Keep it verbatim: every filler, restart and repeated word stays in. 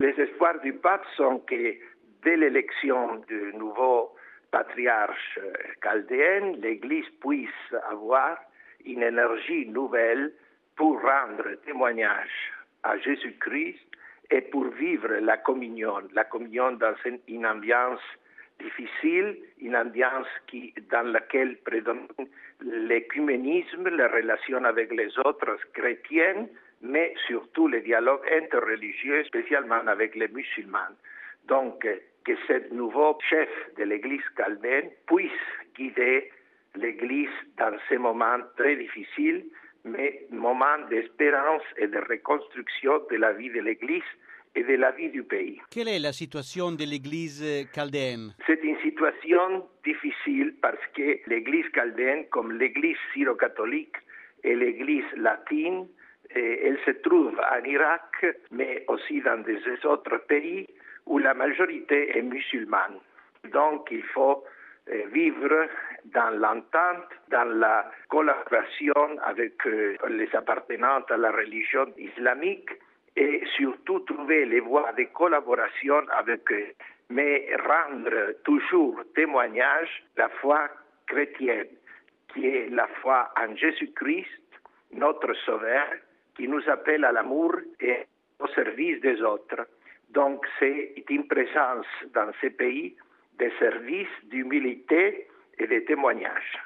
Les espoirs du pape sont que dès l'élection du nouveau patriarche chaldéen, l'Église puisse avoir une énergie nouvelle pour rendre témoignage à Jésus-Christ et pour vivre la communion, la communion dans une ambiance difficile, une ambiance qui, dans laquelle prédomine l'écuménisme, les relations avec les autres chrétiens, mais surtout le dialogue interreligieux, spécialement avec les musulmans. Donc, que ce nouveau chef de l'Église chaldéenne puisse guider l'Église dans ces moments très difficiles, mais moments d'espérance et de reconstruction de la vie de l'Église et de la vie du pays. Quelle est la situation de l'Église chaldéenne? C'est une situation difficile parce que l'Église chaldéenne, comme l'Église syro-catholique et l'Église latine, elle se trouve en Irak, mais aussi dans des autres pays où la majorité est musulmane. Donc, il faut vivre dans l'entente, dans la collaboration avec les appartenants à la religion islamique et surtout trouver les voies de collaboration avec eux, mais rendre toujours témoignage la foi chrétienne, qui est la foi en Jésus-Christ, notre Sauveur, qui nous appelle à l'amour et au service des autres. Donc, c'est une présence dans ces pays de service, d'humilité et de témoignage.